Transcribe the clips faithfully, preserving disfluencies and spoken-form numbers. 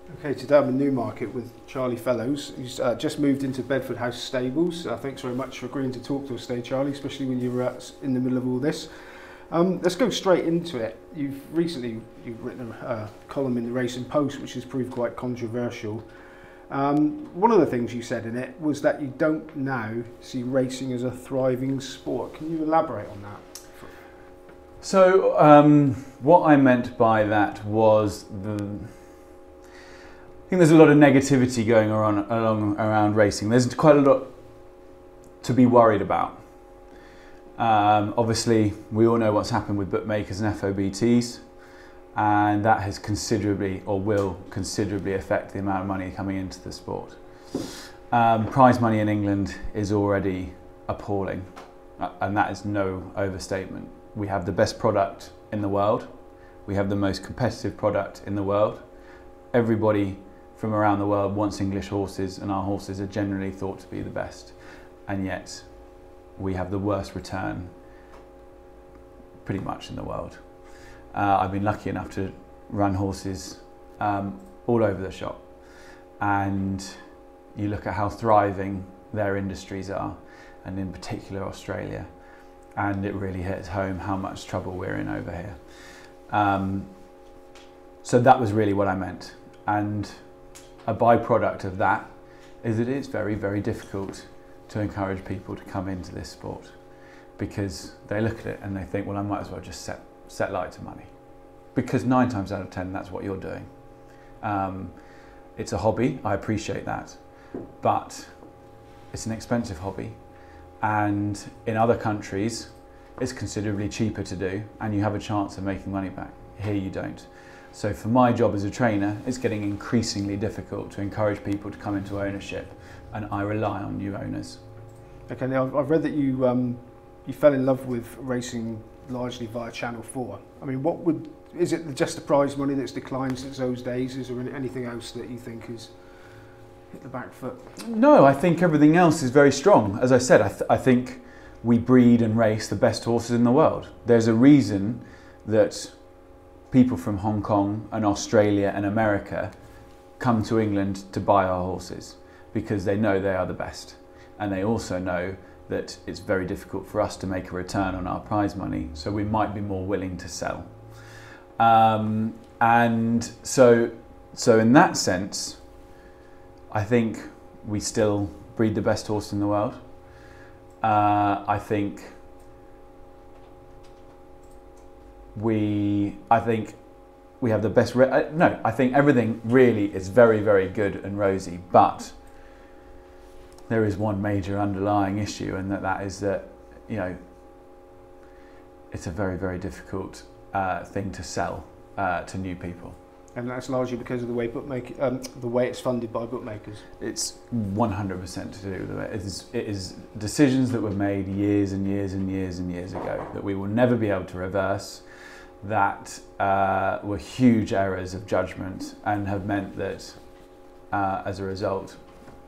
Okay, today I'm in Newmarket with Charlie Fellows, who's uh, just moved into Bedford House Stables. Uh, thanks very much for agreeing to talk to us today, Charlie, especially when you're uh, in the middle of all this. Um, let's go straight into it. You've recently you've written a uh, column in the Racing Post, which has proved quite controversial. Um, one of the things you said in it was that you don't now see racing as a thriving sport. Can you elaborate on that? So um, what I meant by that was the, I think there's a lot of negativity going on along around racing. There's quite a lot to be worried about. Um, obviously, we all know what's happened with bookmakers and F O B Ts, and that has considerably, or will considerably, affect the amount of money coming into the sport. Um, prize money in England is already appalling, and that is no overstatement. We have the best product in the world. We have the most competitive product in the world. Everybody from around the world wants English horses, and our horses are generally thought to be the best. And yet, we have the worst return pretty much in the world. Uh, I've been lucky enough to run horses um, all over the shop. And you look at how thriving their industries are, and in particular Australia. And it really hits home how much trouble we're in over here. Um, so that was really what I meant. And a byproduct of that is that it's very, very difficult to encourage people to come into this sport, because they look at it and they think, well, I might as well just set, set light to money. Because nine times out of ten, that's what you're doing. Um, it's a hobby, I appreciate that, but it's an expensive hobby. And in other countries, it's considerably cheaper to do, and you have a chance of making money back. Here you don't. So for my job as a trainer, it's getting increasingly difficult to encourage people to come into ownership, and I rely on new owners. Okay, now I've read that you um, you fell in love with racing largely via Channel four. I mean, what would is it just the prize money that's declined since those days? Is there anything else that you think is hit the back foot? No, I think everything else is very strong. As I said, I, th I think we breed and race the best horses in the world. There's a reason that people from Hong Kong and Australia and America come to England to buy our horses, because they know they are the best. And they also know that it's very difficult for us to make a return on our prize money, so we might be more willing to sell. Um, and so, so in that sense, I think we still breed the best horse in the world. Uh, I think we, I think we have the best, re uh, no, I think everything really is very, very good and rosy, but there is one major underlying issue, and that, that is that, you know, it's a very, very difficult uh, thing to sell uh, to new people. And that's largely because of the way bookmaker, um, the way it's funded by bookmakers. It's one hundred percent to do with it. It is, it is decisions that were made years and years and years and years ago that we will never be able to reverse, that uh, were huge errors of judgment, and have meant that uh, as a result,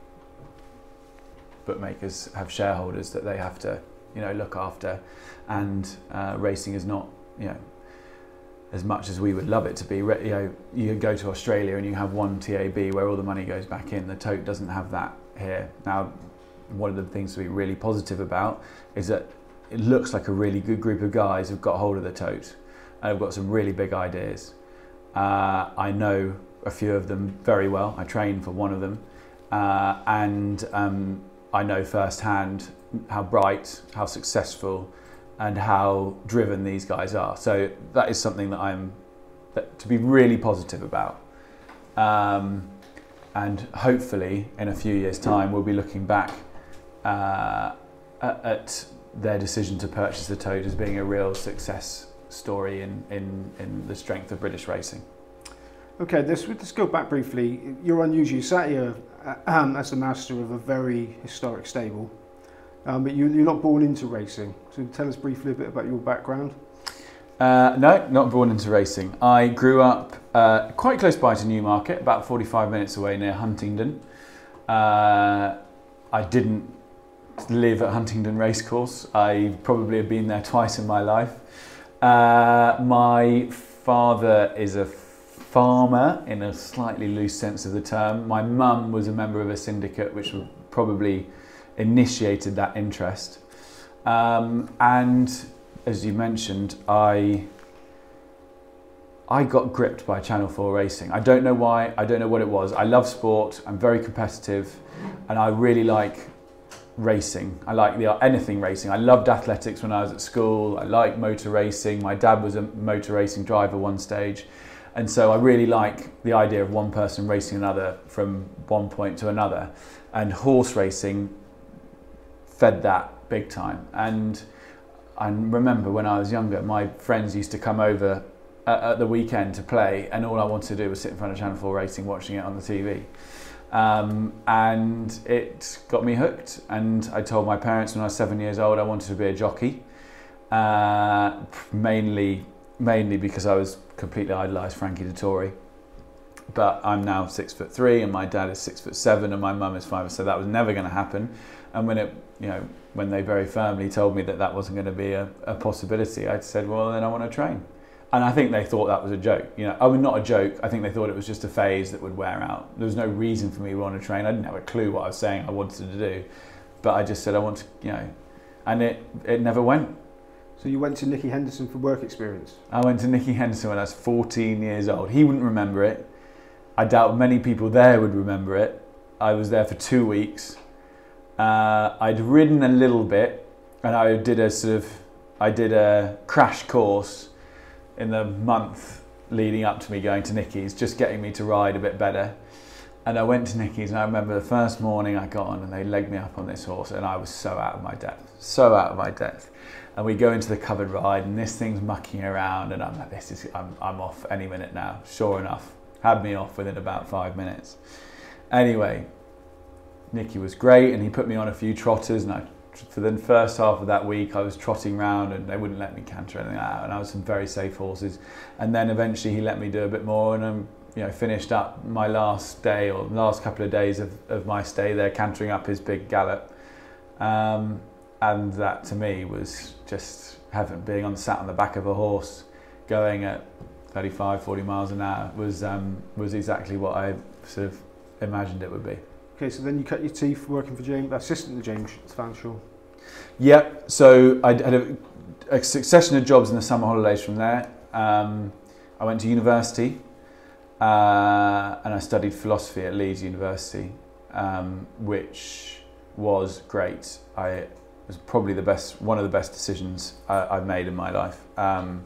bookmakers have shareholders that they have to, you know, look after, and uh, racing is not, you know, as much as we would love it to be. You know, you go to Australia and you have one T A B where all the money goes back in. The tote doesn't have that here. Now, one of the things to be really positive about is that it looks like a really good group of guys have got hold of the tote and have got some really big ideas. Uh, I know a few of them very well. I train for one of them, uh, and um, I know firsthand how bright, how successful, and how driven these guys are. So that is something that I'm that, to be really positive about. Um, and hopefully in a few years' time we'll be looking back uh, at, at their decision to purchase the tote as being a real success story in, in, in the strength of British racing. Okay, let's, let's go back briefly. You're unusual. You sat here um, as the master of a very historic stable. Um, but you, you're not born into racing, so tell us briefly a bit about your background. Uh, no, not born into racing. I grew up uh, quite close by to Newmarket, about forty-five minutes away near Huntingdon. Uh, I didn't live at Huntingdon Racecourse. I probably have been there twice in my life. Uh, my father is a farmer in a slightly loose sense of the term. My mum was a member of a syndicate, which probably initiated that interest. Um, and as you mentioned, I I got gripped by Channel four racing. I don't know why, I don't know what it was. I love sport, I'm very competitive, and I really like racing. I like the anything racing. I loved athletics when I was at school. I like motor racing. My dad was a motor racing driver one stage. And so I really like the idea of one person racing another from one point to another. And horse racing fed that big time. And I remember when I was younger, my friends used to come over at the weekend to play, and all I wanted to do was sit in front of Channel four Racing watching it on the T V. Um, and it got me hooked, and I told my parents when I was seven years old I wanted to be a jockey, uh, mainly mainly because I was completely idolised Frankie Dettori. But I'm now six foot three and my dad is six foot seven and my mum is five, so that was never going to happen. And when it, you know, when they very firmly told me that that wasn't going to be a, a possibility, I said, well, then I want to train. And I think they thought that was a joke. You know, I mean, not a joke. I think they thought it was just a phase that would wear out. There was no reason for me to want to train. I didn't have a clue what I was saying I wanted to do, but I just said I want to, you know, and it it never went. So you went to Nicky Henderson for work experience? I went to Nicky Henderson when I was fourteen years old. He wouldn't remember it. I doubt many people there would remember it. I was there for two weeks. Uh, I'd ridden a little bit, and I did a sort of, I did a crash course in the month leading up to me going to Nicky's, just getting me to ride a bit better. And I went to Nicky's, and I remember the first morning I got on and they legged me up on this horse, and I was so out of my depth, so out of my depth. And we go into the covered ride, and this thing's mucking around, and I'm like, this is, I'm, I'm off any minute now. Sure enough, had me off within about five minutes. Anyway, Nicky was great, and he put me on a few trotters, and I for the first half of that week I was trotting round and they wouldn't let me canter anything out, and I was some very safe horses. And then eventually he let me do a bit more, and I'm, you know, finished up my last day or last couple of days of, of my stay there cantering up his big gallop. Um, and that to me was just heaven. Being on sat on the back of a horse going at thirty-five, forty miles an hour was, um, was exactly what I sort of imagined it would be. Okay, so then you cut your teeth working for James, assistant to James Fanshawe. Yeah, so I had a, a succession of jobs in the summer holidays from there. Um, I went to university uh, and I studied philosophy at Leeds University, um, which was great. I, it was probably the best, one of the best decisions I, I've made in my life. Um,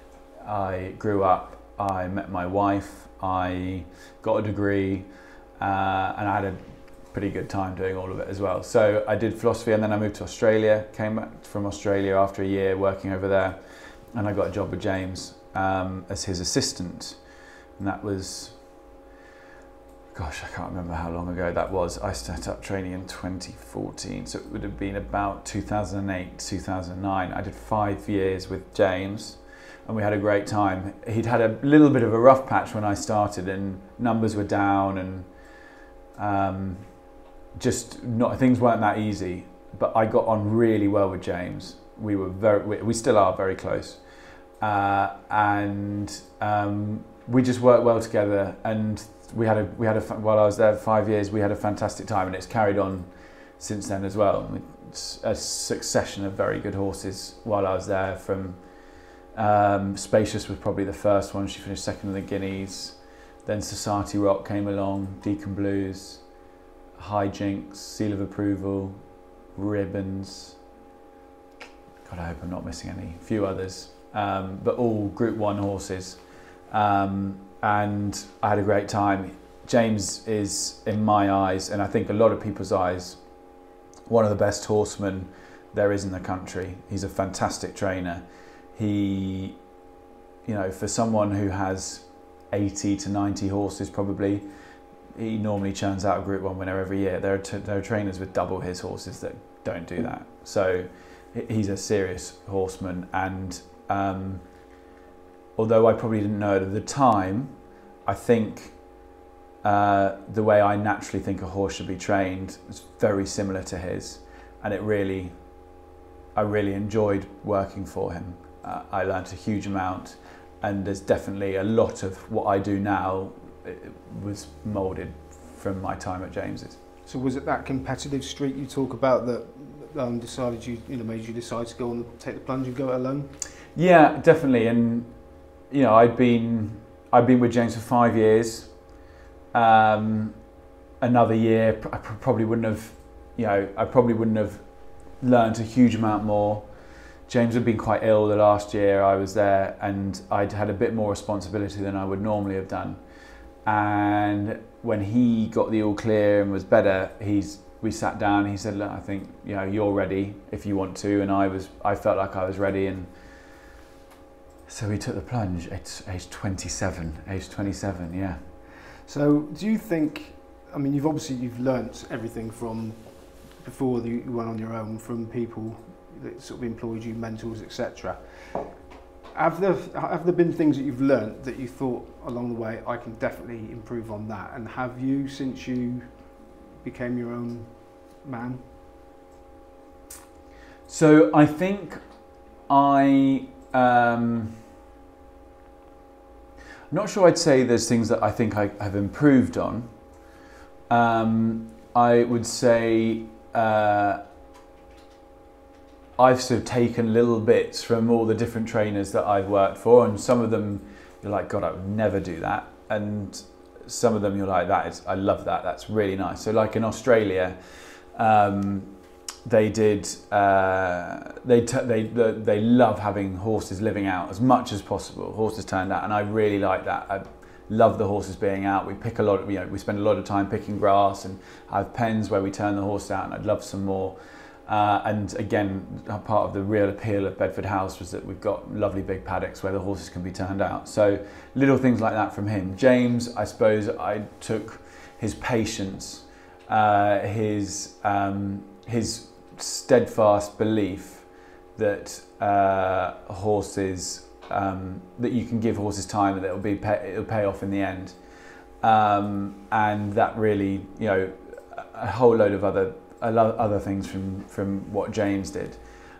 I grew up, I met my wife, I got a degree, uh, and I had a pretty good time doing all of it as well. So I did philosophy, and then I moved to Australia, came back from Australia after a year working over there, and I got a job with James um, as his assistant. And that was, gosh, I can't remember how long ago that was. I started up training in twenty fourteen, so it would have been about two thousand eight, two thousand nine. I did five years with James, and we had a great time. He'd had a little bit of a rough patch when I started, and numbers were down, and um, just not, things weren't that easy, but I got on really well with James. We were very, we, we still are very close, uh, and um, we just worked well together. And we had a, we had a, while I was there for five years, we had a fantastic time, and it's carried on since then as well. It's a succession of very good horses while I was there. From um, Spacious was probably the first one. She finished second in the Guineas. Then Society Rock came along, Deacon Blues, Hijinks, Seal of Approval, Ribbons. God, I hope I'm not missing any. A few others, um, but all Group One horses. Um, and I had a great time. James is, in my eyes, and I think a lot of people's eyes, one of the best horsemen there is in the country. He's a fantastic trainer. He, you know, for someone who has eighty to ninety horses probably, he normally churns out a Group One winner every year. There are, t there are trainers with double his horses that don't do that. So he's a serious horseman, and um, although I probably didn't know it at the time, I think uh, the way I naturally think a horse should be trained is very similar to his, and it really, I really enjoyed working for him. Uh, I learnt a huge amount, and there's definitely a lot of what I do now it was moulded from my time at James's. So was it that competitive streak you talk about that um, decided you, you know, made you decide to go and take the plunge and go it alone? Yeah, definitely. And you know, I'd been I'd been with James for five years. Um, another year, I probably wouldn't have, you know, I probably wouldn't have learned a huge amount more. James had been quite ill the last year I was there, and I'd had a bit more responsibility than I would normally have done. And when he got the all clear and was better, he's we sat down and he said, look, I think, you know, you're ready if you want to. And I was, I felt like I was ready. And so we took the plunge at age twenty-seven, age twenty-seven, yeah. So do you think, I mean, you've obviously, you've learnt everything from before you went on your own, from people that sort of employed you, mentors, et cetera. Have there, have there been things that you've learnt that you thought along the way, I can definitely improve on that? And have you, since you became your own man? So I think I, um, I'm not sure I'd say there's things that I think I have improved on. Um, I would say uh, I've sort of taken little bits from all the different trainers that I've worked for, and some of them you're like, God, I would never do that. And some of them you're like, that is, I love that, that's really nice. So like in Australia, um, they did, uh, they, t they, they love having horses living out as much as possible, horses turned out, and I really like that. I love the horses being out. We pick a lot of, you know, we spend a lot of time picking grass, and I have pens where we turn the horse out, and I'd love some more. Uh, and again, part of the real appeal of Bedford House was that we've got lovely big paddocks where the horses can be turned out. So little things like that from him. James, I suppose I took his patience, uh, his, um, his steadfast belief that uh, horses, um, that you can give horses time and that it'll, be pay, it'll pay off in the end. Um, and that really, you know, a whole load of other a lot of other things from from what James did.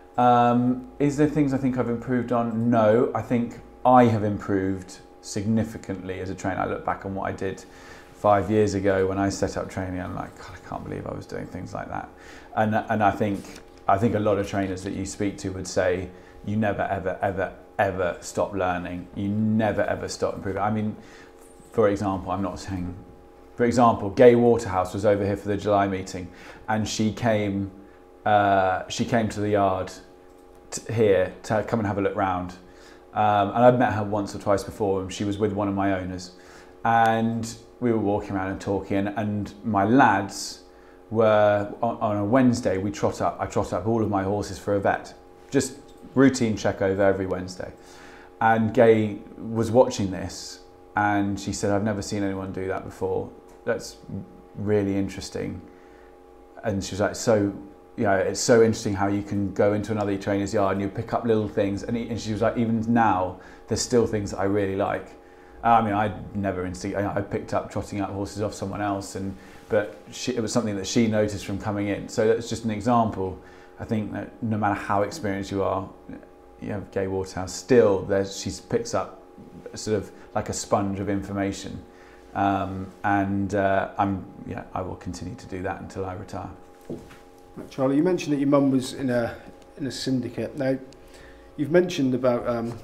Um, is there things I think I've improved on? No, I think I have improved significantly as a trainer. I look back on what I did five years ago when I set up training. I'm like, God, I can't believe I was doing things like that. And and I think I think a lot of trainers that you speak to would say you never ever ever ever stop learning. You never ever stop improving. I mean, for example, I'm not saying. For example, Gay Waterhouse was over here for the July meeting, and she came, uh, she came to the yard t here to come and have a look round. Um, and I'd met her once or twice before, and she was with one of my owners. And we were walking around and talking, and, and my lads were, on, on a Wednesday, we trot up, I trot up all of my horses for a vet. Just routine check over every Wednesday. And Gay was watching this, and she said, I've never seen anyone do that before. That's really interesting. And she was like, so, you know, it's so interesting how you can go into another trainer's yard and you pick up little things. And, he, and she was like, even now, there's still things that I really like. I mean, I'd never instinct, I picked up trotting up horses off someone else, and but she, it was something that she noticed from coming in. So that's just an example. I think that no matter how experienced you are, you know, Gay Waterhouse, still there, she picks up sort of like a sponge of information. Um, and uh, I'm, yeah, I will continue to do that until I retire. Charlie, you mentioned that your mum was in a in a syndicate. Now, you've mentioned about um,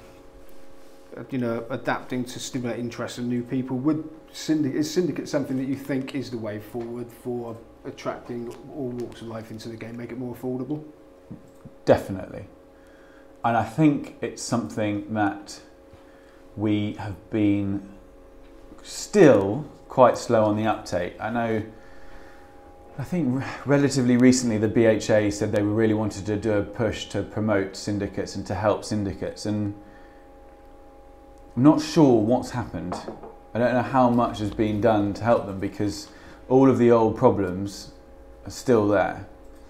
you know, adapting to stimulate interest in new people. Would syndicate, is syndicate something that you think is the way forward for attracting all walks of life into the game, make it more affordable? Definitely, and I think it's something that we have been still quite slow on the uptake. I know, I think relatively recently the B H A said they really wanted to do a push to promote syndicates and to help syndicates, and I'm not sure what's happened. I don't know how much has been done to help them, because all of the old problems are still there.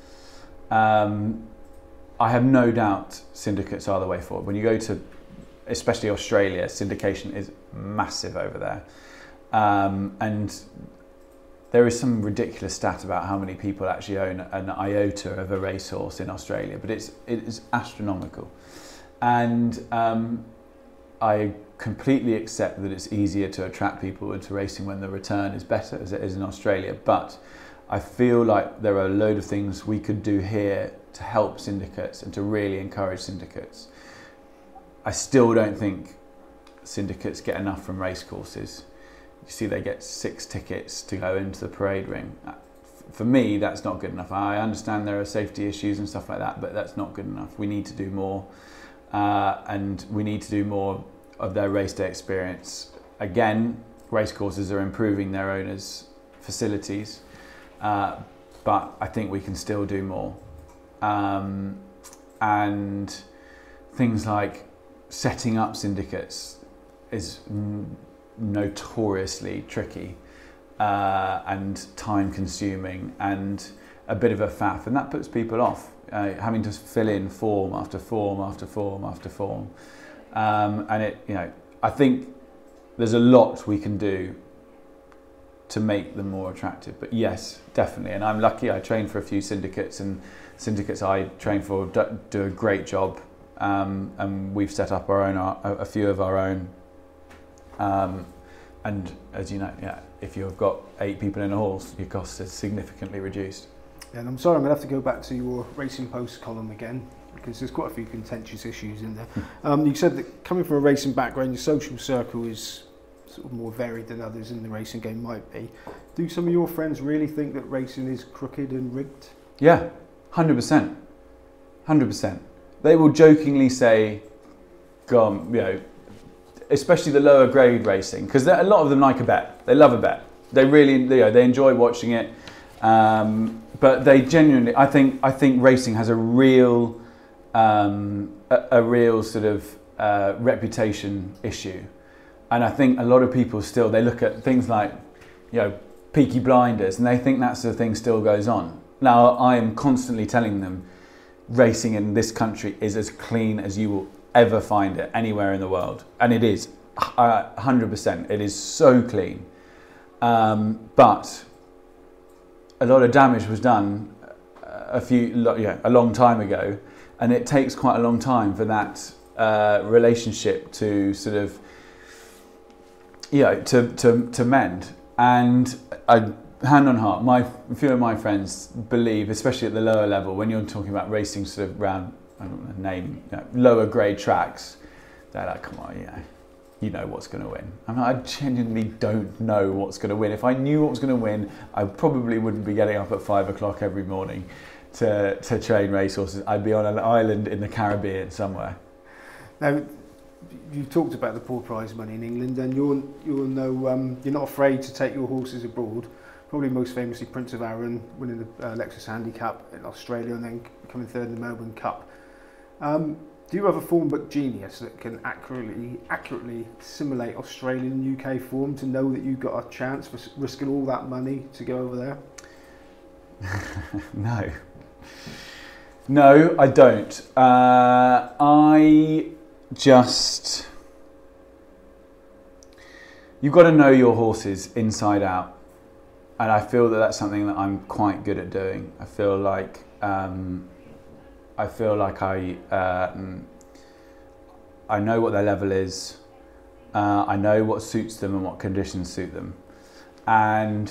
Um, I have no doubt syndicates are the way forward. When you go to, especially Australia, syndication is massive over there. Um, and there is some ridiculous stat about how many people actually own an iota of a racehorse in Australia, but it's, it is astronomical. And um, I completely accept that it's easier to attract people into racing when the return is better, as it is in Australia. But I feel like there are a load of things we could do here to help syndicates and to really encourage syndicates. I still don't think syndicates get enough from racecourses. You see, they get six tickets to go into the parade ring. For me, that's not good enough. I understand there are safety issues and stuff like that, but that's not good enough. We need to do more, uh, and we need to do more of their race day experience. Again, racecourses are improving their owners' facilities, uh, but I think we can still do more. Um, and things like setting up syndicates is n- notoriously tricky. Uh, and time consuming and a bit of a faff, and that puts people off, uh, having to fill in form after form after form after form. Um, and it, you know, I think there's a lot we can do to make them more attractive. But yes, definitely. And I'm lucky I train for a few syndicates, and syndicates I train for do, do a great job. Um, and we've set up our own, a, a few of our own. Um, and as you know, yeah, if you've got eight people in a horse, your costs are significantly reduced. And I'm sorry, I'm going to have to go back to your Racing Post column again, because there's quite a few contentious issues in there. Um, you said that coming from a racing background, your social circle is sort of more varied than others in the racing game might be. Do some of your friends really think that racing is crooked and rigged? Yeah, one hundred percent. one hundred percent. They will jokingly say, go on, you know, especially the lower grade racing, because a lot of them like a bet. They love a bet. They really, you know, they enjoy watching it. Um, but they genuinely, I think, I think racing has a real, um, a, a real sort of uh, reputation issue, and I think a lot of people still, they look at things like, you know, Peaky Blinders, and they think that sort of thing still goes on. Now, I am constantly telling them, racing in this country is as clean as you will ever find it anywhere in the world, and it is uh, one hundred percent. It is so clean, um, but a lot of damage was done a few, yeah, a long time ago, and it takes quite a long time for that uh, relationship to sort of, you know, to to to mend. And I, hand on heart, my a few of my friends believe, especially at the lower level, when you're talking about racing sort of around, I don't know, name, you know, lower grade tracks, they're like, come on, you know, you know what's going to win. I mean, I genuinely don't know what's going to win. If I knew what was going to win, I probably wouldn't be getting up at five o'clock every morning to, to train racehorses. I'd be on an island in the Caribbean somewhere. Now, you talked about the poor prize money in England, and you're, you're, no, um, you're not afraid to take your horses abroad. Probably most famously Prince of Arran winning the uh, Lexus Handicap in Australia and then coming third in the Melbourne Cup. Um, do you have a form book genius that can accurately accurately simulate Australian and U K form to know that you've got a chance for risking all that money to go over there? No. No, I don't. Uh, I just... You've got to know your horses inside out. And I feel that that's something that I'm quite good at doing. I feel like... Um, I feel like I uh, I know what their level is. Uh, I know what suits them and what conditions suit them, and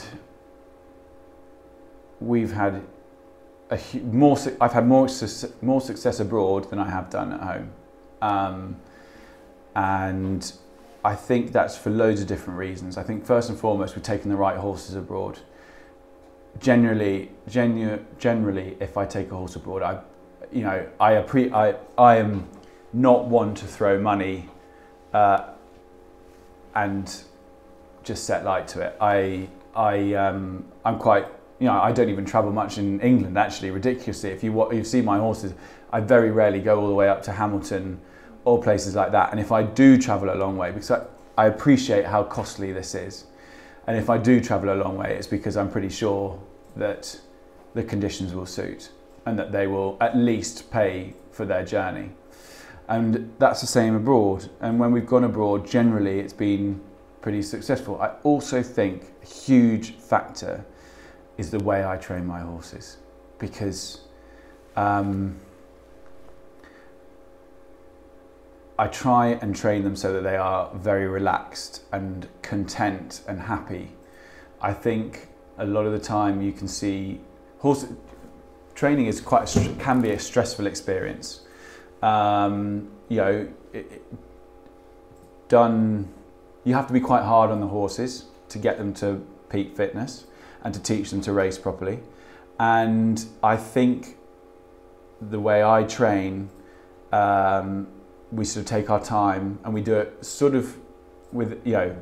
we've had a more. I've had more more success abroad than I have done at home, um, and I think that's for loads of different reasons. I think first and foremost, we've taken the right horses abroad. Generally, genu generally, if I take a horse abroad, I You know, I, appre I I am not one to throw money uh, and just set light to it. I I um, I'm quite, you know, I don't even travel much in England, actually, ridiculously. If you you see my horses, I very rarely go all the way up to Hamilton or places like that. And if I do travel a long way, because I, I appreciate how costly this is, and if I do travel a long way, it's because I'm pretty sure that the conditions will suit, and that they will at least pay for their journey. And that's the same abroad. And when we've gone abroad, generally it's been pretty successful. I also think a huge factor is the way I train my horses, because um, I try and train them so that they are very relaxed and content and happy. I think a lot of the time you can see horse training is quite a, can be a stressful experience. Um, you know, it, it, done. You have to be quite hard on the horses to get them to peak fitness and to teach them to race properly. And I think the way I train, um, we sort of take our time and we do it sort of with, you know,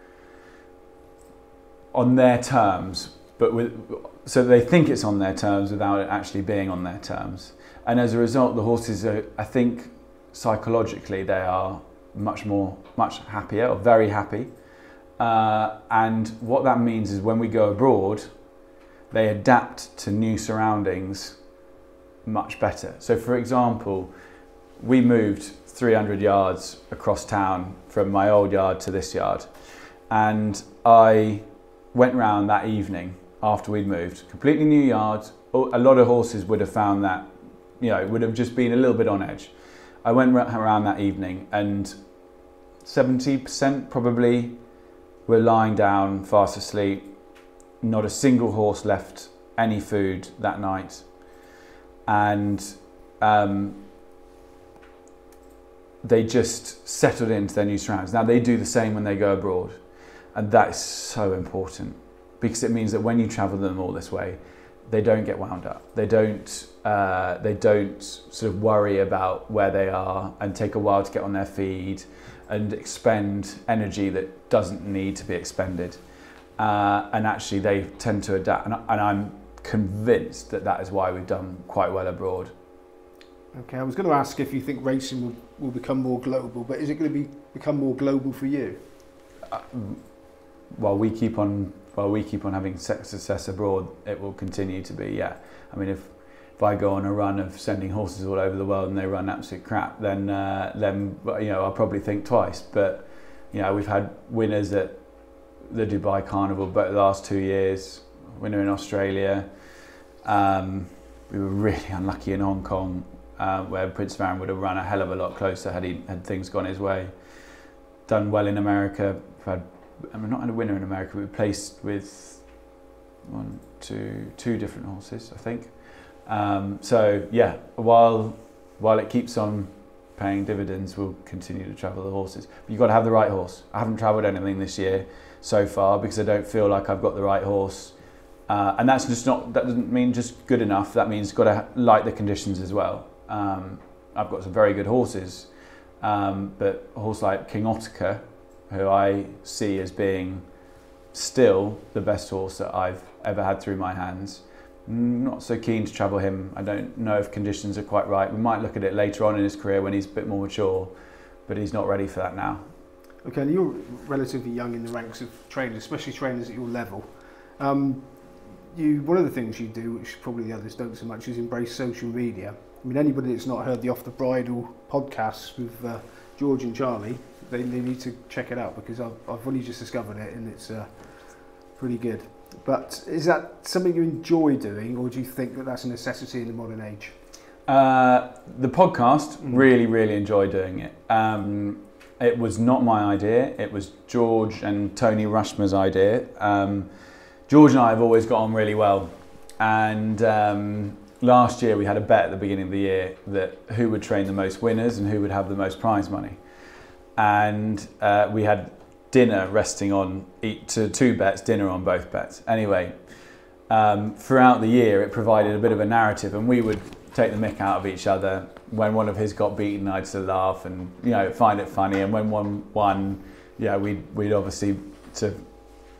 on their terms, but with, so they think it's on their terms without it actually being on their terms. And as a result, the horses are, I think, psychologically, they are much more, much happier, or very happy. Uh, and what that means is when we go abroad, they adapt to new surroundings much better. So for example, we moved three hundred yards across town from my old yard to this yard. And I went round that evening after we'd moved, completely new yard. A lot of horses would have found that, you know, it would have just been a little bit on edge. I went around that evening and seventy percent probably were lying down, fast asleep. Not a single horse left any food that night. And um, they just settled into their new surroundings. Now they do the same when they go abroad. And that is so important because it means that when you travel them all this way, they don't get wound up. They don't, uh, they don't sort of worry about where they are and take a while to get on their feet and expend energy that doesn't need to be expended. Uh, and actually they tend to adapt. And, and I'm convinced that that is why we've done quite well abroad. Okay, I was going to ask if you think racing will, will become more global, but is it going to be become more global for you? Uh, while we keep on, while we keep on having success abroad, it will continue to be. Yeah, I mean, if if I go on a run of sending horses all over the world and they run absolute crap, then uh, then you know I'll probably think twice. But you know, we've had winners at the Dubai Carnival, but the last two years, winner in Australia. Um, we were really unlucky in Hong Kong, uh, where Prince of Aaron would have run a hell of a lot closer had he had things gone his way. Done well in America. We've had, I mean, not had a winner in America. We placed with one, two, two different horses, I think. Um, so yeah, while while it keeps on paying dividends, we'll continue to travel the horses. But you've got to have the right horse. I haven't travelled anything this year so far because I don't feel like I've got the right horse. Uh, and that's just not, that doesn't mean just good enough. That means you've got to like the conditions as well. Um, I've got some very good horses, um, but a horse like King Ottica, who I see as being still the best horse that I've ever had through my hands. Not so keen to travel him. I don't know if conditions are quite right. We might look at it later on in his career when he's a bit more mature, but he's not ready for that now. Okay, and you're relatively young in the ranks of trainers, especially trainers at your level. Um, you, one of the things you do, which probably the others don't so much, is embrace social media. I mean, anybody that's not heard the Off the Bridle podcasts with uh, George and Charlie, they, they need to check it out because I've, I've only just discovered it and it's uh, pretty good. But is that something you enjoy doing, or do you think that that's a necessity in the modern age? Uh, the podcast, mm. really, really enjoy doing it. Um, it was not my idea. It was George and Tony Rushmer's idea. Um, George and I have always got on really well. And um, last year we had a bet at the beginning of the year that who would train the most winners and who would have the most prize money. And uh, we had dinner resting on each, to two bets, dinner on both bets. Anyway, um, throughout the year it provided a bit of a narrative, and we would take the mick out of each other. When one of his got beaten, I'd sort of laugh and, you know, find it funny. And when one won, yeah, we'd, we'd obviously sort of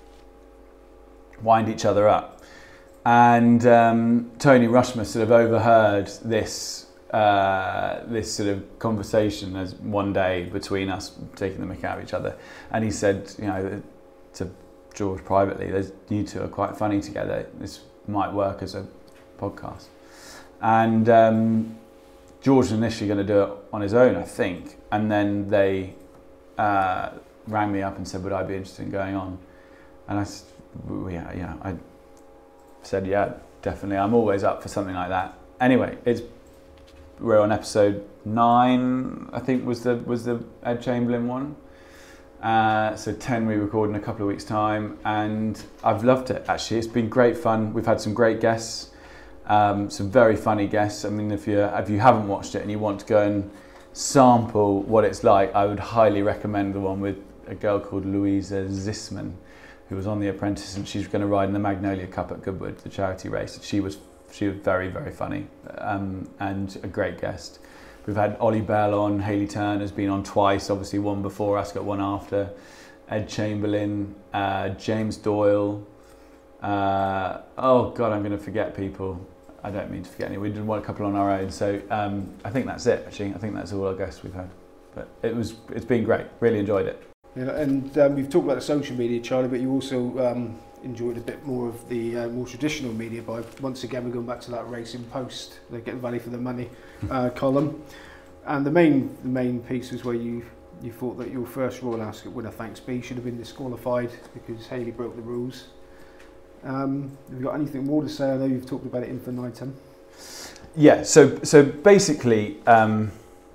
wind each other up. And um, Tony Rushmer sort of overheard this Uh, this sort of conversation as one day between us taking the mick out of each other, and he said, you know, to George privately, "There's you two are quite funny together. This might work as a podcast." And um, George was initially going to do it on his own, I think, and then they uh, rang me up and said, "Would I be interested in going on?" And I said, "Yeah, yeah." I said, "Yeah, definitely. I'm always up for something like that." Anyway, it's we're on episode nine, I think was the was the Ed Chamberlain one. Uh, so ten we record in a couple of weeks' time, and I've loved it actually. It's been great fun. We've had some great guests, um, some very funny guests. I mean, if you if you haven't watched it and you want to go and sample what it's like, I would highly recommend the one with a girl called Louisa Zisman, who was on The Apprentice, and she's going to ride in the Magnolia Cup at Goodwood, the charity race. She was she was very very funny, um, and a great guest. We've had Ollie Bell on, Hayley Turner's been on twice, obviously one before, Ascot one after, Ed Chamberlain, uh, James Doyle, uh, oh God, I'm going to forget people. I don't mean to forget any. We did one a couple on our own, so um, I think that's it actually. I think that's all our guests we've had. But it was, it's been great, really enjoyed it. Yeah, and um, you've talked about the social media, Charlie, but you also um, enjoyed a bit more of the uh, more traditional media by, once again, we're going back to that Racing Post, the Get the Value for the Money uh, column. And the main the main piece was where you, you thought that your first Royal Ascot winner, Thanks Be, should have been disqualified because Hayley broke the rules. Um, have you got anything more to say? I know you've talked about it infinitum. Yeah, so, so basically, um,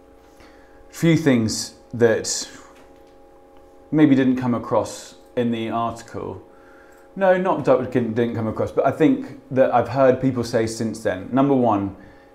a few things that maybe didn't come across in the article. No, not that didn't come across, but I think that I've heard people say since then. Number one,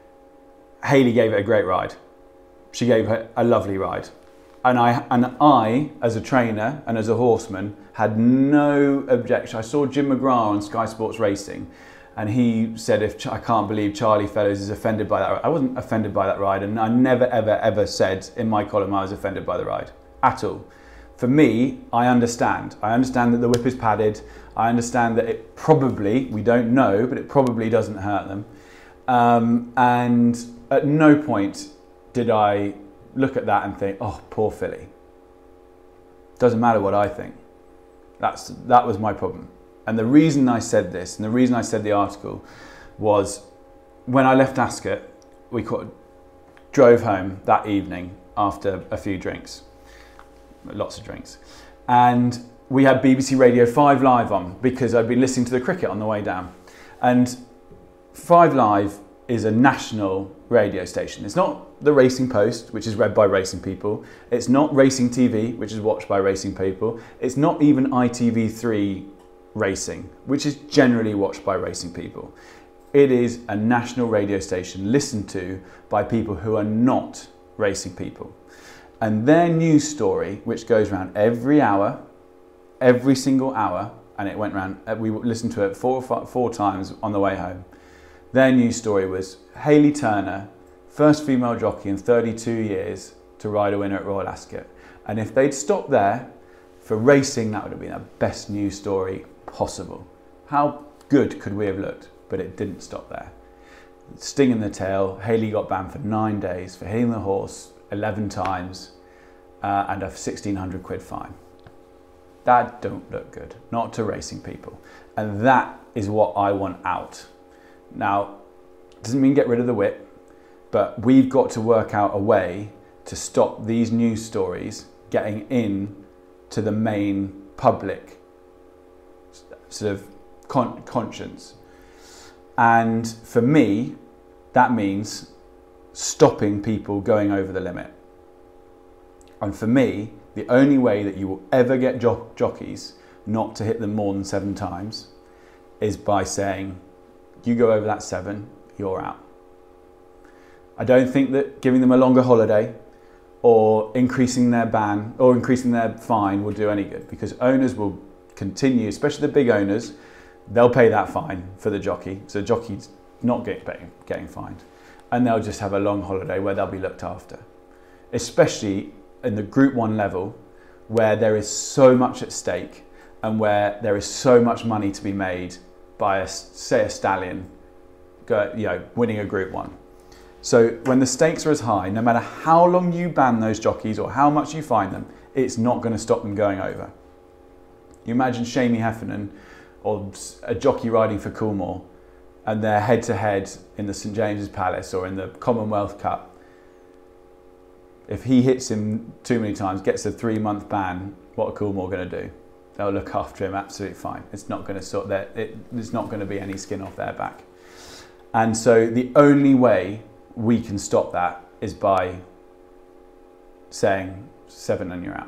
Hayley gave it a great ride. She gave it a lovely ride. And I, and I, as a trainer and as a horseman, had no objection. I saw Jim McGrath on Sky Sports Racing, and he said, "If I can't believe Charlie Fellows is offended by that ride." I wasn't offended by that ride, and I never, ever, ever said in my column I was offended by the ride, at all. For me, I understand. I understand that the whip is padded. I understand that it probably, we don't know, but it probably doesn't hurt them. Um, and at no point did I look at that and think, oh, poor filly. Doesn't matter what I think. That's, that was my problem. And the reason I said this, and the reason I said the article, was when I left Ascot, we caught, drove home that evening after a few drinks. Lots of drinks. And we had B B C Radio five Live on because I'd been listening to the cricket on the way down. And five Live is a national radio station. It's not the Racing Post, which is read by racing people. It's not Racing T V, which is watched by racing people. It's not even I T V three Racing, which is generally watched by racing people. It is a national radio station listened to by people who are not racing people. And their news story, which goes around every hour, every single hour, and it went around, we listened to it four, four, four times on the way home. Their news story was Hayley Turner, first female jockey in thirty-two years to ride a winner at Royal Ascot. And if they'd stopped there, for racing, that would have been the best news story possible. How good could we have looked? But it didn't stop there. Sting in the tail, Hayley got banned for nine days for hitting the horse eleven times uh, and a sixteen hundred quid fine. That don't look good, not to racing people. And that is what I want out. Now, doesn't mean get rid of the whip, but we've got to work out a way to stop these news stories getting in to the main public sort of con conscience. And for me, that means stopping people going over the limit. And for me, the only way that you will ever get jo jockeys not to hit them more than seven times is by saying, you go over that seven, you're out. I don't think that giving them a longer holiday or increasing their ban or increasing their fine will do any good, because owners will continue, especially the big owners, they'll pay that fine for the jockey. So the jockey's not get, getting fined. And they'll just have a long holiday where they'll be looked after. Especially in the Group One level, where there is so much at stake and where there is so much money to be made by, a, say, a stallion, go, you know, winning a Group One. So when the stakes are as high, no matter how long you ban those jockeys or how much you fine them, it's not going to stop them going over. You imagine Shamie Heffernan or a jockey riding for Coolmore, and they're head-to-head in the St James's Palace or in the Commonwealth Cup. If he hits him too many times, gets a three-month ban, what are Coolmore going to do? They'll look after him absolutely fine. It's not going to sort that. It, there's not going to be any skin off their back. And so the only way we can stop that is by saying seven and you're out.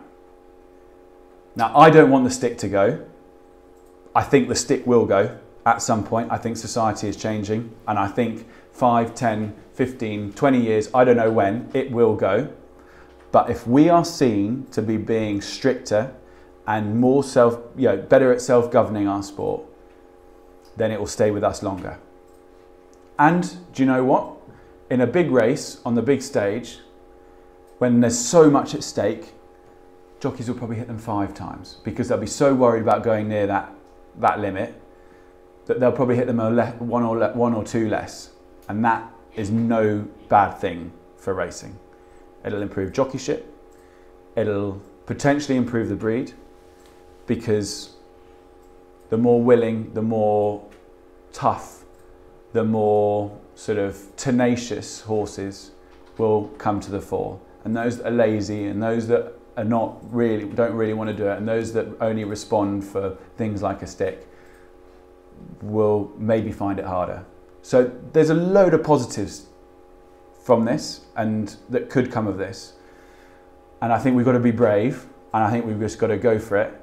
Now, I don't want the stick to go. I think the stick will go at some point. I think society is changing, and I think five, ten, fifteen, twenty years, I don't know when, it will go. But if we are seen to be being stricter and more self, you know, better at self-governing our sport, then it will stay with us longer. And do you know what? In a big race, on the big stage, when there's so much at stake, jockeys will probably hit them five times because they'll be so worried about going near that, that limit that they'll probably hit them a le- one, or le- one or two less. And that is no bad thing for racing. It'll improve jockeyship. It'll potentially improve the breed because the more willing, the more tough, the more sort of tenacious horses will come to the fore. And those that are lazy and those that are not really, don't really want to do it, and those that only respond for things like a stick will maybe find it harder. So there's a load of positives from this and that could come of this. And I think we've got to be brave, and I think we've just got to go for it.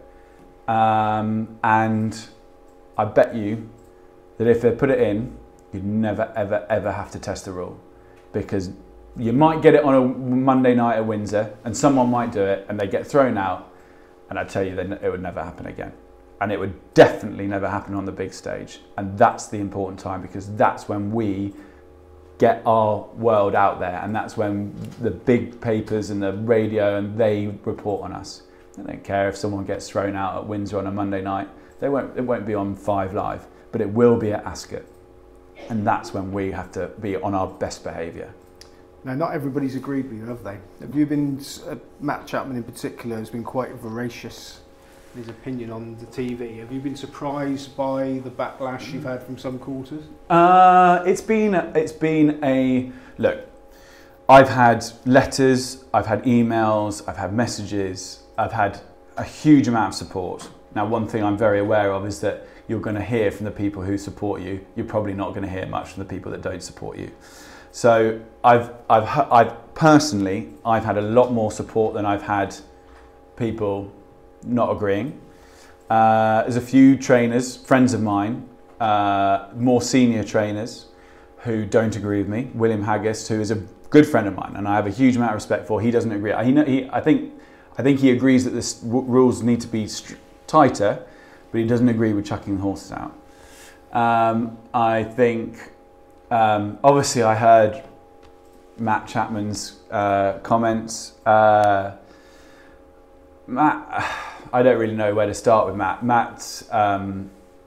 Um, and I bet you that if they put it in, you'd never, ever, ever have to test the rule, because you might get it on a Monday night at Windsor and someone might do it and they get thrown out, and I tell you then it would never happen again. And it would definitely never happen on the big stage. And that's the important time, because that's when we get our world out there, and that's when the big papers and the radio and they report on us. They don't care if someone gets thrown out at Windsor on a Monday night. They won't, it won't be on Five Live, but it will be at Ascot. And that's when we have to be on our best behaviour. Now, not everybody's agreed with you, have they? Have you been, uh, Matt Chapman in particular has been quite voracious in his opinion on the T V. Have you been surprised by the backlash you've had from some quarters? Uh, it's been, it's been a, look, I've had letters, I've had emails, I've had messages, I've had a huge amount of support. Now, one thing I'm very aware of is that you're going to hear from the people who support you. You're probably not going to hear much from the people that don't support you. So I've, I've, I've personally, I've had a lot more support than I've had people not agreeing. Uh, there's a few trainers, friends of mine, uh, more senior trainers who don't agree with me. William Haggis, who is a good friend of mine and I have a huge amount of respect for, he doesn't agree. He, he, I think, I think he agrees that the w- rules need to be st- tighter, but he doesn't agree with chucking the horses out. Um, I think, um, obviously I heard Matt Chapman's uh, comments. Uh, Matt, I don't really know where to start with Matt. Matt's, um,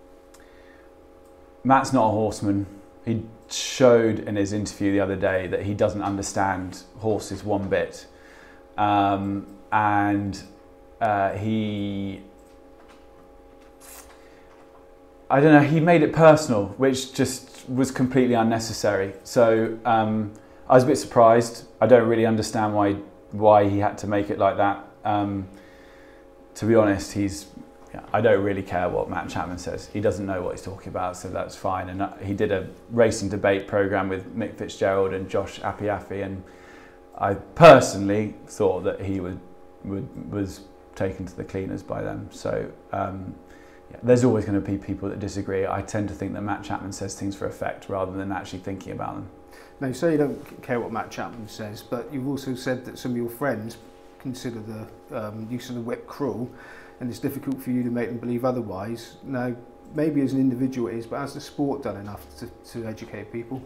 Matt's not a horseman. He showed in his interview the other day that he doesn't understand horses one bit. Um, and uh, he, I don't know, he made it personal, which just was completely unnecessary. So um, I was a bit surprised. I don't really understand why why he had to make it like that. Um, to be honest, he's, yeah, I don't really care what Matt Chapman says. He doesn't know what he's talking about, so that's fine. And uh, he did a racing debate programme with Mick Fitzgerald and Josh Apiafi, and I personally thought that he would, would was taken to the cleaners by them. So um, yeah, there's always going to be people that disagree. I tend to think that Matt Chapman says things for effect rather than actually thinking about them. Now, you say you don't care what Matt Chapman says, but you've also said that some of your friends consider the um, use of the whip cruel, and it's difficult for you to make them believe otherwise. Now, maybe as an individual it is, but has the sport done enough to, to educate people?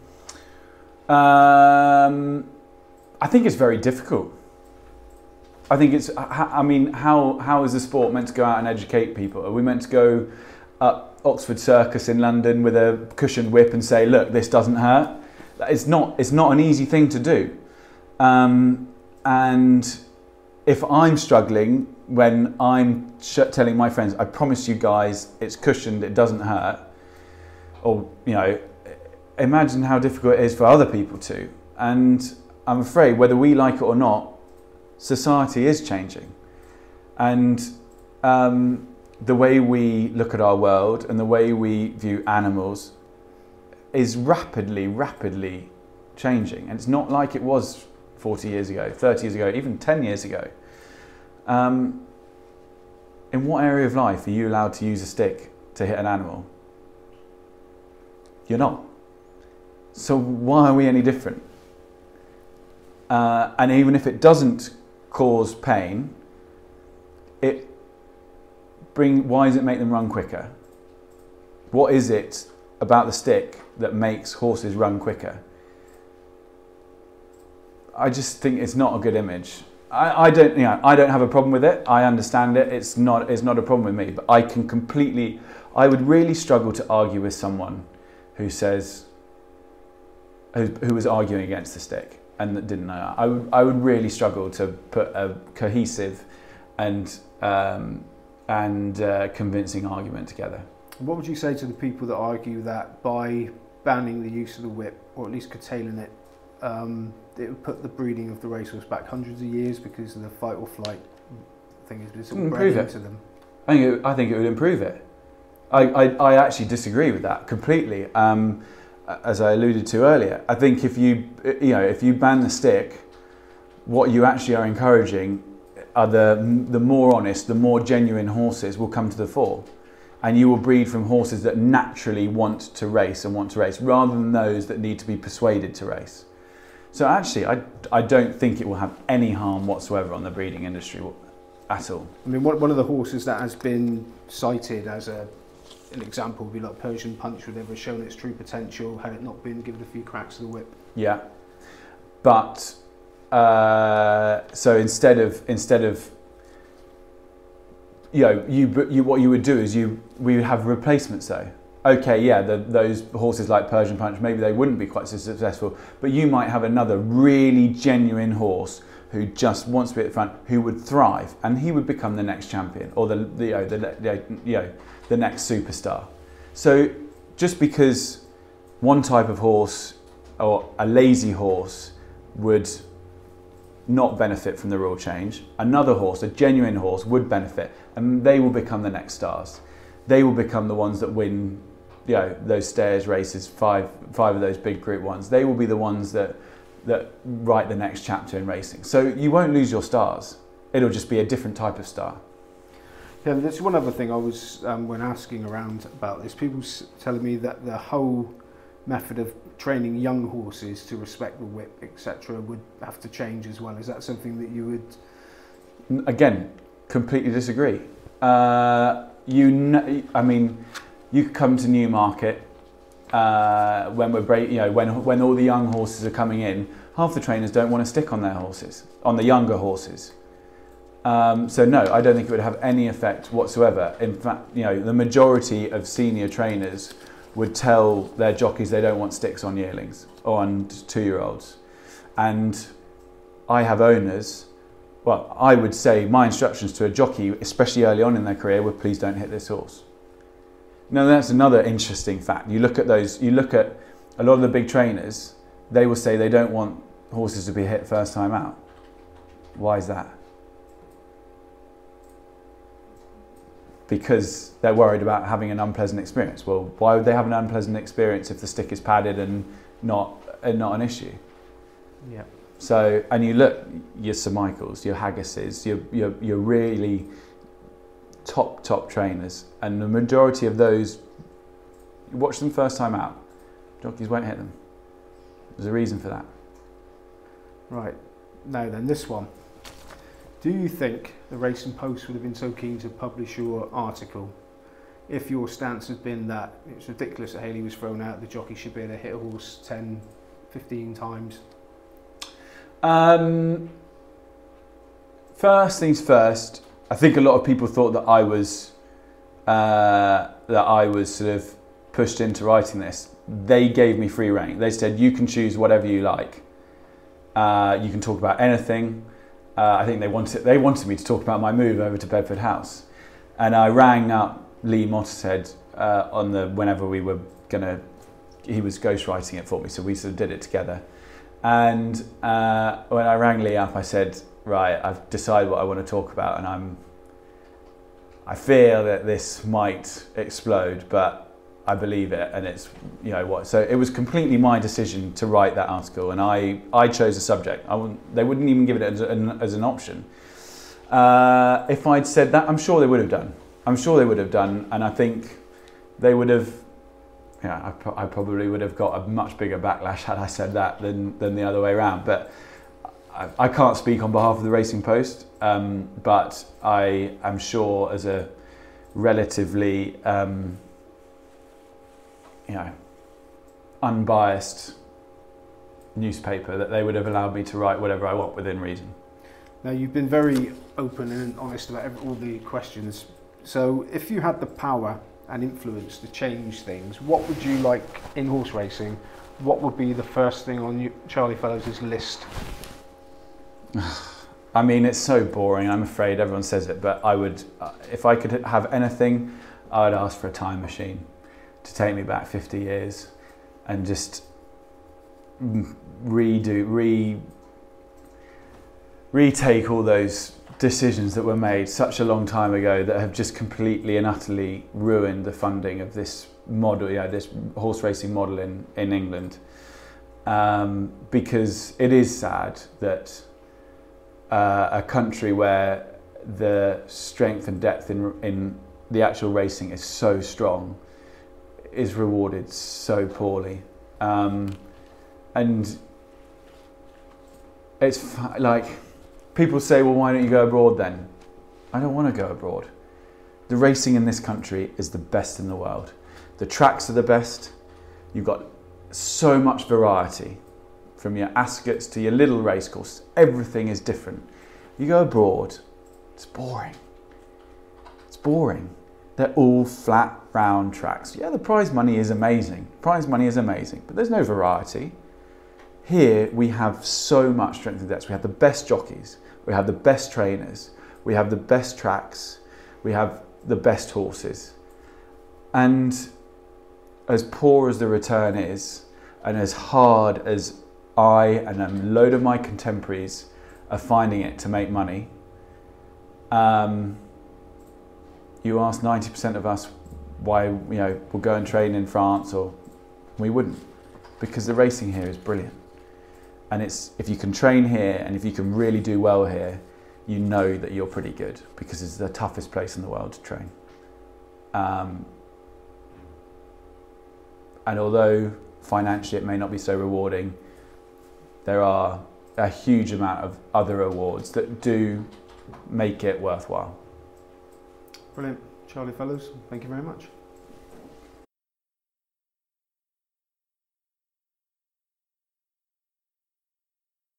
Um, I think it's very difficult. I think it's, I mean, how how is the sport meant to go out and educate people? Are we meant to go up Oxford Circus in London with a cushioned whip and say, look, this doesn't hurt? It's not, it's not an easy thing to do. Um, and if I'm struggling when I'm sh- telling my friends, I promise you guys, it's cushioned, it doesn't hurt, or, you know, imagine how difficult it is for other people too. And I'm afraid, whether we like it or not, society is changing. And um, the way we look at our world and the way we view animals is rapidly, rapidly changing, and it's not like it was forty years ago, thirty years ago, even ten years ago. Um, in what area of life are you allowed to use a stick to hit an animal? You're not. So why are we any different? Uh, and even if it doesn't cause pain, it bring. Why does it make them run quicker? What is it about the stick that makes horses run quicker? I just think it's not a good image. I, I don't, you know, I don't have a problem with it. I understand it. It's not, it's not a problem with me. But I can completely. I would really struggle to argue with someone who says, who, who was arguing against the stick and that didn't know that. I would, I would really struggle to put a cohesive and um, and uh, convincing argument together. What would you say to the people that argue that by banning the use of the whip, or at least curtailing it, um, it would put the breeding of the racehorse back hundreds of years because of the fight or flight thing has been sort of bred into them? I think it, I think it would improve it. I, I, I actually disagree with that completely. Um, as I alluded to earlier, I think if you you know if you ban the stick, what you actually are encouraging are the the more honest, the more genuine horses will come to the fore, and you will breed from horses that naturally want to race and want to race, rather than those that need to be persuaded to race. So actually, I, I don't think it will have any harm whatsoever on the breeding industry at all. I mean, one, one of the horses that has been cited as a an example would be like Persian Punch, would ever shown its true potential had it not been given a few cracks of the whip. Yeah, but uh, so instead of instead of you know you you what you would do is you we would have replacements though. Okay, yeah, the, those horses like Persian Punch, maybe they wouldn't be quite so successful, but you might have another really genuine horse who just wants to be at the front, who would thrive, and he would become the next champion or the, the you know the, the you know the next superstar. So just because one type of horse or a lazy horse would not benefit from the rule change, another horse, a genuine horse, would benefit, and they will become the next stars. They will become the ones that win, you know, those stayers races, five five of those big group ones. They will be the ones that that write the next chapter in racing. So you won't lose your stars. It'll just be a different type of star. Yeah, there's one other thing I was, um, when asking around about this, people s- telling me that the whole method of training young horses to respect the whip, et cetera, would have to change as well. Is that something that you would? Again, completely disagree. Uh, you, kn- I mean, you come to Newmarket uh, when we're break, you know, when when all the young horses are coming in. Half the trainers don't want to stick on their horses, on the younger horses. Um, so no, I don't think it would have any effect whatsoever. In fact, you know, the majority of senior trainers would tell their jockeys they don't want sticks on yearlings or on two-year-olds. And I have owners, well, I would say my instructions to a jockey, especially early on in their career, were please don't hit this horse. Now that's another interesting fact. You look at those, you look at a lot of the big trainers, they will say they don't want horses to be hit first time out. Why is that? Because they're worried about having an unpleasant experience. Well, why would they have an unpleasant experience if the stick is padded and not and not an issue? Yeah. So, and you look, your Sir Michaels, your Haggises, your your your really top top trainers, and the majority of those, you watch them first time out, jockeys won't hit them. There's a reason for that. Right. Now then, this one. Do you think the Racing Post would have been so keen to publish your article if your stance had been that it's ridiculous that Haley was thrown out, the jockey should be able to hit a horse ten, fifteen times? Um, first things first, I think a lot of people thought that I was uh, that I was sort of pushed into writing this. They gave me free rein. They said you can choose whatever you like. Uh, you can talk about anything. Uh, I think they wanted they wanted me to talk about my move over to Bedford House, and I rang up Lee Mottershead uh, on the whenever we were gonna. He was ghostwriting it for me, so we sort of did it together. And uh, when I rang Lee up, I said, "Right, I've decided what I want to talk about, and I'm. I fear that this might explode, but I believe it, and it's, you know what. So it was completely my decision to write that article, and I I chose a subject. I wouldn't, they wouldn't even give it as an, as an option. Uh, if I'd said that, I'm sure they would have done. I'm sure they would have done, and I think they would have. Yeah, I, pro I probably would have got a much bigger backlash had I said that than than the other way around. But I, I can't speak on behalf of the Racing Post, um, but I am sure as a relatively um, you know, unbiased newspaper that they would have allowed me to write whatever I want within reason. Now, you've been very open and honest about every, all the questions. So if you had the power and influence to change things, what would you like in horse racing? What would be the first thing on you, Charlie Fellowes' list? I mean, it's so boring. I'm afraid everyone says it, but I would, uh, if I could have anything, I would ask for a time machine to take me back fifty years and just redo, re, retake all those decisions that were made such a long time ago that have just completely and utterly ruined the funding of this model, you know, this horse racing model in, in England. Um, because it is sad that uh, a country where the strength and depth in, in the actual racing is so strong is rewarded so poorly. Um, and it's like, people say, well, why don't you go abroad then? I don't want to go abroad. The racing in this country is the best in the world. The tracks are the best. You've got so much variety, from your Ascots to your little racecourse. Everything is different. You go abroad, it's boring. It's boring. They're all flat, round tracks. Yeah, the prize money is amazing. Prize money is amazing, but there's no variety. Here we have so much strength and depth. We have the best jockeys. We have the best trainers. We have the best tracks. We have the best horses. And as poor as the return is, and as hard as I and a load of my contemporaries are finding it to make money, um, you ask ninety percent of us why, you know, we'll go and train in France, or we wouldn't, because the racing here is brilliant. And it's, if you can train here and if you can really do well here, you know that you're pretty good, because it's the toughest place in the world to train. Um, and although financially it may not be so rewarding, there are a huge amount of other awards that do make it worthwhile. Brilliant. Charlie Fellowes, thank you very much.